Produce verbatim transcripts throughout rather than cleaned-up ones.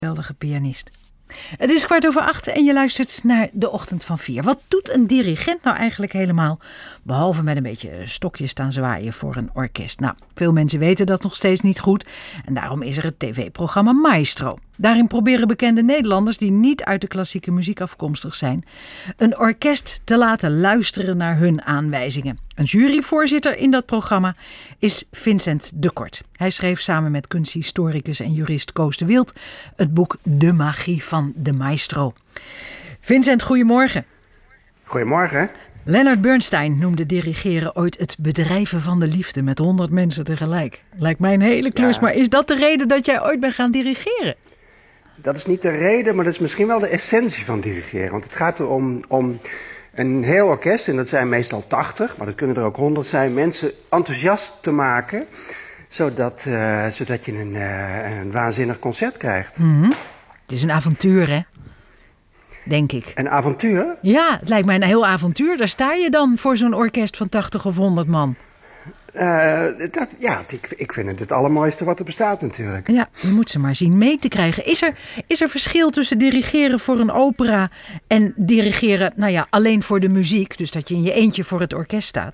Geweldige pianist. Het is kwart over acht en je luistert naar de Ochtend van Vier. Wat doet een dirigent nou eigenlijk helemaal? Behalve met een beetje stokjes staan zwaaien voor een orkest. Nou, veel mensen weten dat nog steeds niet goed. En daarom is er het tv-programma Maestro. Daarin proberen bekende Nederlanders die niet uit de klassieke muziek afkomstig zijn, een orkest te laten luisteren naar hun aanwijzingen. Een juryvoorzitter in dat programma is Vincent de Kort. Hij schreef samen met kunsthistoricus en jurist Koos de Wild het boek De Magie van de Maestro. Vincent, goedemorgen. Goedemorgen. Leonard Bernstein noemde dirigeren ooit het bedrijven van de liefde met honderd mensen tegelijk. Lijkt mij een hele klus, ja. Maar is dat de reden dat jij ooit bent gaan dirigeren? Dat is niet de reden, maar dat is misschien wel de essentie van dirigeren. Want het gaat erom om een heel orkest, en dat zijn meestal tachtig, maar dat kunnen er ook honderd zijn, mensen enthousiast te maken, zodat, uh, zodat je een, uh, een waanzinnig concert krijgt. Mm-hmm. Het is een avontuur, hè? Denk ik. Een avontuur? Ja, het lijkt mij een heel avontuur. Daar sta je dan voor zo'n orkest van tachtig of honderd man. Uh, dat, ja, ik, ik vind het het allermooiste wat er bestaat natuurlijk. Ja, je moet ze maar zien mee te krijgen. Is er, is er verschil tussen dirigeren voor een opera en dirigeren, nou ja, alleen voor de muziek? Dus dat je in je eentje voor het orkest staat?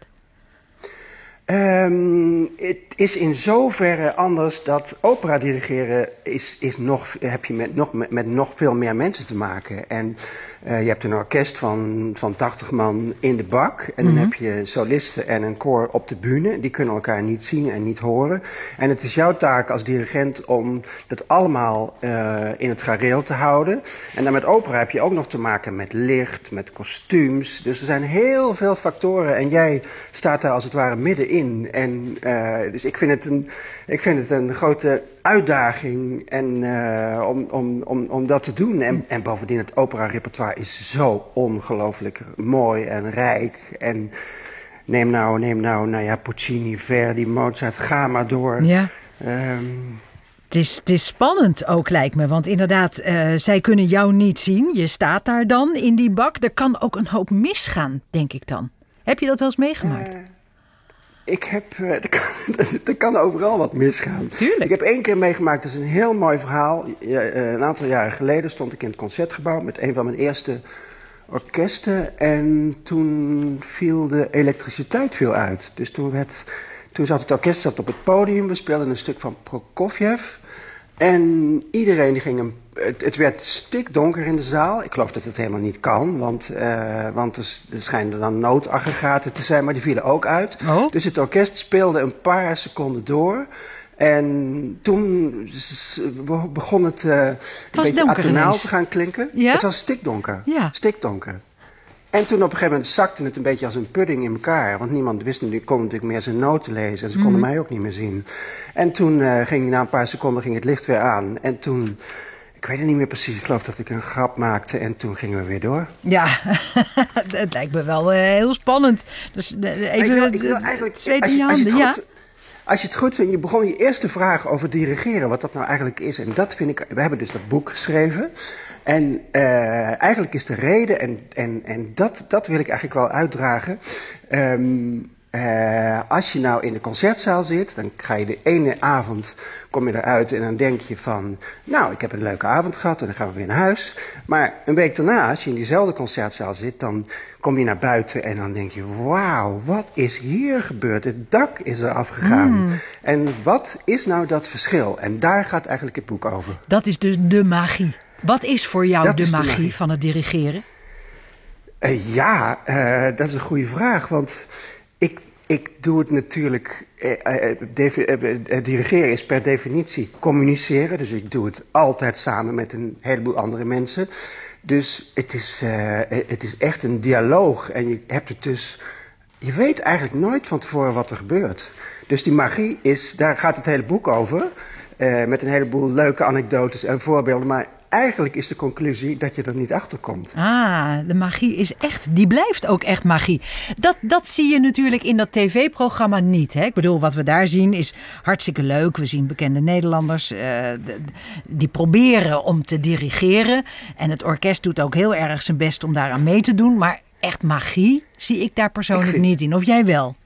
Um, het is in zoverre anders dat opera dirigeren is, is nog, heb je met nog, met, met nog veel meer mensen te maken. En uh, je hebt een orkest van, van tachtig man in de bak. En dan mm-hmm. heb je solisten en een koor op de bühne. Die kunnen elkaar niet zien en niet horen. En het is jouw taak als dirigent om dat allemaal uh, in het gareel te houden. En dan met opera heb je ook nog te maken met licht, met kostuums. Dus er zijn heel veel factoren. En jij staat daar als het ware middenin. In. En, uh, dus ik vind, het een, ik vind het een grote uitdaging en, uh, om, om, om, om dat te doen. En, en bovendien, het opera-repertoire is zo ongelooflijk mooi en rijk. En neem nou, neem nou, nou ja, Puccini, Verdi, Mozart, ga maar door. Ja. Um, Het is, het is spannend ook, lijkt me. Want inderdaad, uh, zij kunnen jou niet zien. Je staat daar dan in die bak. Er kan ook een hoop misgaan, denk ik dan. Heb je dat wel eens meegemaakt? Uh, Ik heb, uh, er, kan, er kan overal wat misgaan. Tuurlijk. Ik heb één keer meegemaakt, dat is een heel mooi verhaal. Ja, uh, een aantal jaren geleden stond ik in het Concertgebouw met een van mijn eerste orkesten. En toen viel de elektriciteit veel uit. Dus toen, werd, toen zat het orkest zat op het podium. We speelden een stuk van Prokofjev. En iedereen die ging een... Het, het werd stikdonker in de zaal. Ik geloof dat het helemaal niet kan, want, uh, want er, er schijnen dan noodaggregaten te zijn, maar die vielen ook uit. Oh. Dus het orkest speelde een paar seconden door. En toen begon het uh, een beetje atonaal te gaan klinken. Ja? Het was stikdonker. Ja. Stikdonker. En toen op een gegeven moment zakte het een beetje als een pudding in elkaar. Want niemand wist natuurlijk, kon natuurlijk meer zijn noten lezen. En ze konden mm-hmm. mij ook niet meer zien. En toen uh, ging na een paar seconden ging het licht weer aan. En toen... Ik weet het niet meer precies. Ik geloof dat ik een grap maakte en toen gingen we weer door. Ja, het lijkt me wel uh, heel spannend. Dus uh, even ik wil, ik wil eigenlijk, het zweet als in je je, als je handen, goed, ja? Als je het goed vindt, je begon je eerste vraag over dirigeren, wat dat nou eigenlijk is. En dat vind ik, we hebben dus dat boek geschreven. En uh, eigenlijk is de reden, en, en, en dat, dat wil ik eigenlijk wel uitdragen. Um, Uh, als je nou in de concertzaal zit, dan ga je de ene avond, kom je eruit en dan denk je van, nou, ik heb een leuke avond gehad en dan gaan we weer naar huis. Maar een week daarna, als je in diezelfde concertzaal zit, dan kom je naar buiten en dan denk je, wauw, wat is hier gebeurd? Het dak is er afgegaan. Mm. En wat is nou dat verschil? En daar gaat eigenlijk het boek over. Dat is dus de magie. Wat is voor jou dat de magie, de magie van het dirigeren? Uh, ja, uh, dat is een goede vraag, want... Ik, ik doe het natuurlijk, eh, eh, defi, eh, dirigeren is per definitie communiceren. Dus ik doe het altijd samen met een heleboel andere mensen. Dus het is, uh, het is echt een dialoog. En je hebt het dus, je weet eigenlijk nooit van tevoren wat er gebeurt. Dus die magie is, daar gaat het hele boek over. Uh, met een heleboel leuke anekdotes en voorbeelden. Maar eigenlijk is de conclusie dat je er niet achter komt. Ah, de magie is echt, die blijft ook echt magie. Dat, dat zie je natuurlijk in dat tv-programma niet. Hè? Ik bedoel, wat we daar zien is hartstikke leuk. We zien bekende Nederlanders uh, die proberen om te dirigeren. En het orkest doet ook heel erg zijn best om daaraan mee te doen. Maar echt magie zie ik daar persoonlijk ik vind... niet in. Of jij wel?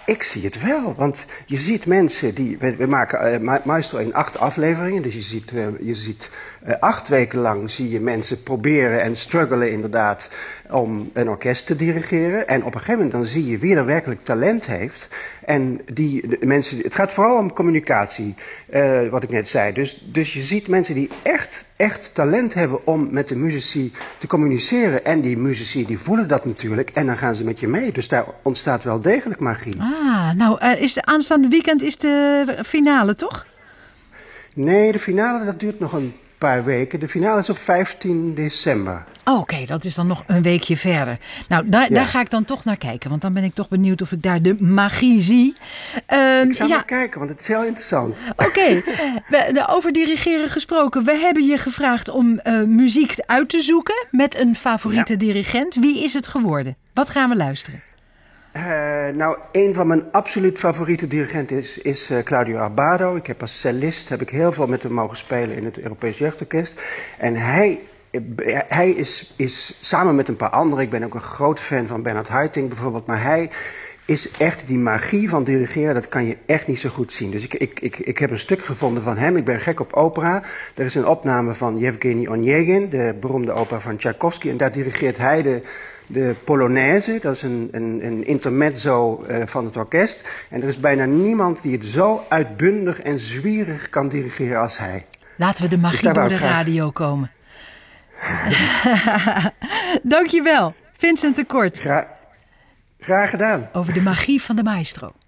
Ik zie het wel, want je ziet mensen die... We, we maken uh, Maestro in acht afleveringen, dus je ziet, uh, je ziet uh, acht weken lang zie je mensen proberen en struggelen inderdaad om een orkest te dirigeren. En op een gegeven moment dan zie je wie er werkelijk talent heeft. En die de mensen, het gaat vooral om communicatie, uh, wat ik net zei. Dus, dus je ziet mensen die echt, echt talent hebben om met de muzici te communiceren. En die muzici die voelen dat natuurlijk en dan gaan ze met je mee. Dus daar ontstaat wel degelijk magie. Ah, nou, uh, is de aanstaande weekend is de finale, toch? Nee, de finale dat duurt nog een paar weken. De finale is op vijftien december. Oh, Oké, okay, dat is dan nog een weekje verder. Nou, daar, ja. daar ga ik dan toch naar kijken. Want dan ben ik toch benieuwd of ik daar de magie zie. Uh, ik zou ja. maar kijken, want het is heel interessant. Oké, okay. Over dirigeren gesproken. We hebben je gevraagd om uh, muziek uit te zoeken met een favoriete ja. dirigent. Wie is het geworden? Wat gaan we luisteren? Uh, nou, een van mijn absoluut favoriete dirigenten is, is uh, Claudio Abbado. Ik heb als cellist heb ik heel veel met hem mogen spelen in het Europees Jeugdorkest. En hij, hij is, is samen met een paar anderen, ik ben ook een groot fan van Bernard Haitink bijvoorbeeld, maar hij is echt die magie van dirigeren, dat kan je echt niet zo goed zien. Dus ik, ik, ik, ik heb een stuk gevonden van hem, ik ben gek op opera. Er is een opname van Yevgeny Onegin, de beroemde opera van Tchaikovsky, en daar dirigeert hij de... De Polonaise, dat is een, een, een intermezzo uh, van het orkest. En er is bijna niemand die het zo uitbundig en zwierig kan dirigeren als hij. Laten we de magie dus door de radio komen. Dankjewel, Vincent de Kort. Gra- graag gedaan. Over de magie van de maestro.